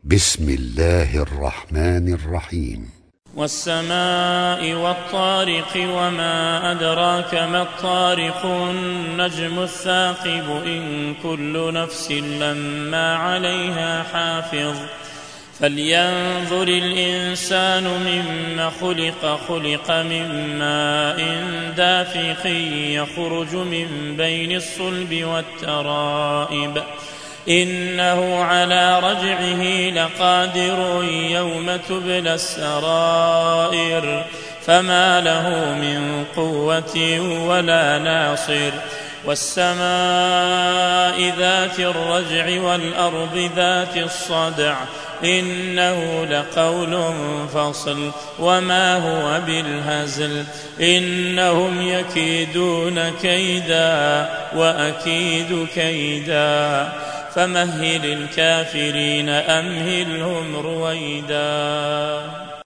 بسم الله الرحمن الرحيم. والسماء والطارق وما أدراك ما الطارق النجم الثاقب إن كل نفس لما عليها حافظ فلينظر الإنسان مما خلق من ماء دافق يخرج من بين الصلب والترائب إنه على رجعه لقادر يوم تبلى السرائر فما له من قوة ولا ناصر والسماء ذات الرجع والأرض ذات الصدع إنه لقول فصل وما هو بالهزل إنهم يكيدون كيدا وأكيد كيدا فمهل الكافرين أمهلهم رويدا.